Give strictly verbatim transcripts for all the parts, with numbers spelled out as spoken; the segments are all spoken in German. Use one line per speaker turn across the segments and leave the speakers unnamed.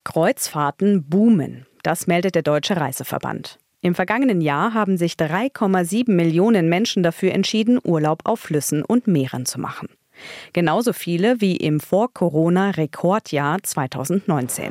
Kreuzfahrten boomen, das meldet der Deutsche Reiseverband. Im vergangenen Jahr haben sich drei Komma sieben Millionen Menschen dafür entschieden, Urlaub auf Flüssen und Meeren zu machen. Genauso viele wie im Vor-Corona-Rekordjahr zweitausendneunzehn.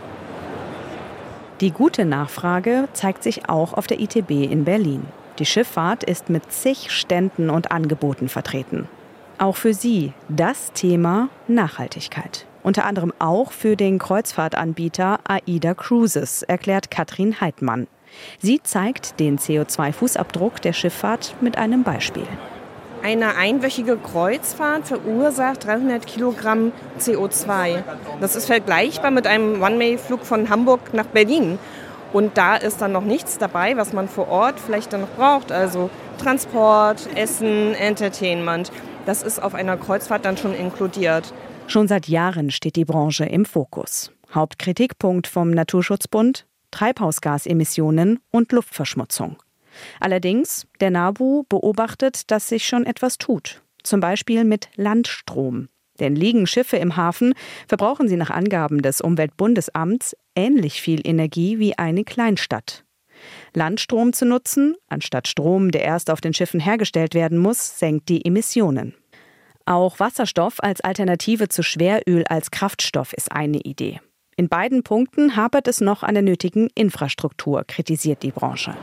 Die gute Nachfrage zeigt sich auch auf der I T B in Berlin. Die Schifffahrt ist mit zig Ständen und Angeboten vertreten. Auch für sie das Thema Nachhaltigkeit. Unter anderem auch für den Kreuzfahrtanbieter AIDA Cruises, erklärt Katrin Heidmann. Sie zeigt den C O zwei Fußabdruck der Schifffahrt mit einem Beispiel.
Eine einwöchige Kreuzfahrt verursacht dreihundert Kilogramm C O zwei. Das ist vergleichbar mit einem One-Way-Flug von Hamburg nach Berlin. Und da ist dann noch nichts dabei, was man vor Ort vielleicht dann noch braucht. Also Transport, Essen, Entertainment. Das ist auf einer Kreuzfahrt dann schon inkludiert.
Schon seit Jahren steht die Branche im Fokus. Hauptkritikpunkt vom Naturschutzbund: Treibhausgasemissionen und Luftverschmutzung. Allerdings, der NABU beobachtet, dass sich schon etwas tut. Zum Beispiel mit Landstrom. Denn liegen Schiffe im Hafen, verbrauchen sie nach Angaben des Umweltbundesamts ähnlich viel Energie wie eine Kleinstadt. Landstrom zu nutzen, anstatt Strom, der erst auf den Schiffen hergestellt werden muss, senkt die Emissionen. Auch Wasserstoff als Alternative zu Schweröl als Kraftstoff ist eine Idee. In beiden Punkten hapert es noch an der nötigen Infrastruktur, kritisiert die Branche.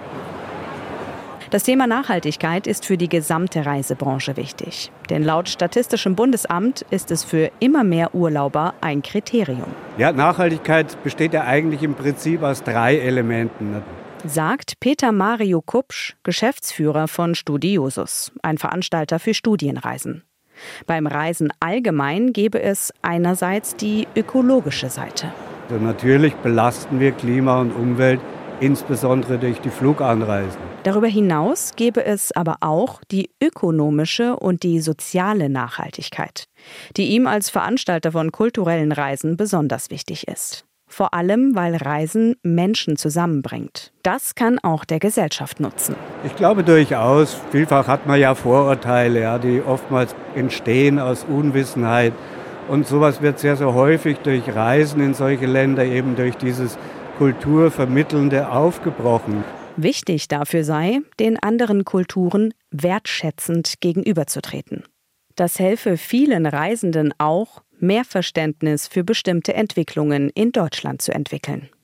Das Thema Nachhaltigkeit ist für die gesamte Reisebranche wichtig. Denn laut Statistischem Bundesamt ist es für immer mehr Urlauber ein Kriterium.
Ja, Nachhaltigkeit besteht ja eigentlich im Prinzip aus drei Elementen.
Sagt Peter Mario Kupsch, Geschäftsführer von Studiosus, ein Veranstalter für Studienreisen. Beim Reisen allgemein gäbe es einerseits die ökologische Seite.
Also natürlich belasten wir Klima und Umwelt, insbesondere durch die Fluganreisen.
Darüber hinaus gäbe es aber auch die ökonomische und die soziale Nachhaltigkeit, die ihm als Veranstalter von kulturellen Reisen besonders wichtig ist. Vor allem, weil Reisen Menschen zusammenbringt. Das kann auch der Gesellschaft nutzen.
Ich glaube durchaus, vielfach hat man ja Vorurteile, ja, die oftmals entstehen aus Unwissenheit. Und sowas wird sehr, sehr häufig durch Reisen in solche Länder, eben durch dieses Kulturvermittelnde aufgebrochen.
Wichtig dafür sei, den anderen Kulturen wertschätzend gegenüberzutreten. Das helfe vielen Reisenden auch, mehr Verständnis für bestimmte Entwicklungen in Deutschland zu entwickeln.